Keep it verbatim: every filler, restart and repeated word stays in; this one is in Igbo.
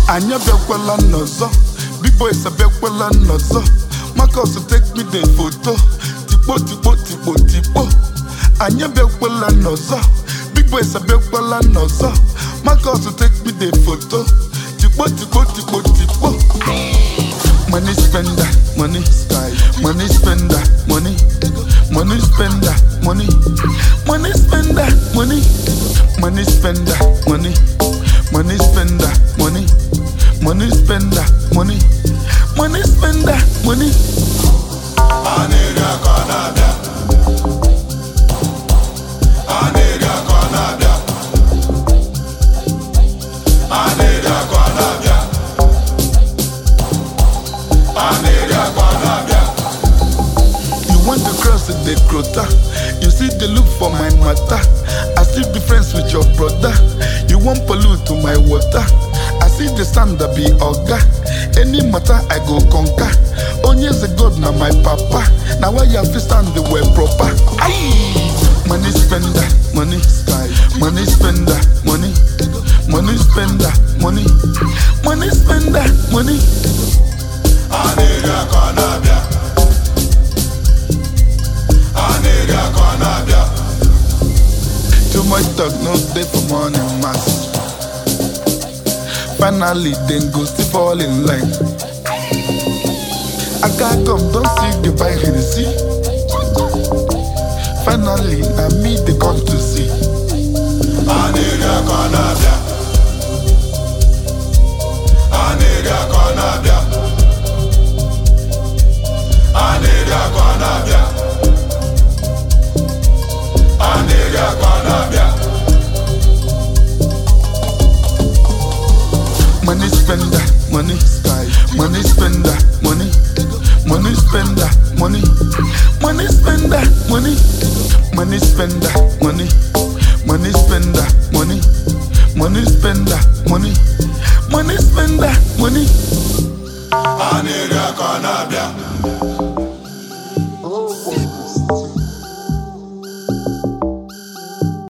Anya bekwala nozo, big boys bekwala nozo. Marcus take me the photo, tipo tipo tipo tipo. Anya bekwala nozo, big boys bekwala nozo. Marcus take me the photo, tipo tipo tipo tipo. Money spender, money style, money spender, money, money spender, money, money spender, money, money spender, money, money spender, money, money spender, money, money spender, money. Aneria Canada, Aneria Canada, Aneria Canada. You want to cross the quota, you see the look for my matter. I still be friends with your brother. You won't pollute to my water. I see the sun that be oga. Any matter I go conquer. Only the God now my papa. Now why you have to stand the way proper? Aye. Money spender, money style, money spender, money, money spender, money, money spender, money. Aneria Canada, Aneria Canada. Too much talk, no stay for morning mass. Finally, then go still fall in line. I can't come, don't see the buy Hennessy. Finally, I meet the come to see. Aneria Canada, Aneria Canada. Aneria Canada, Aneria Canada. Money spender, money style, money spender, money, money spender, money, money spender, money, money spender, money, money spender, money, money spender, money, money spender, money. Aneria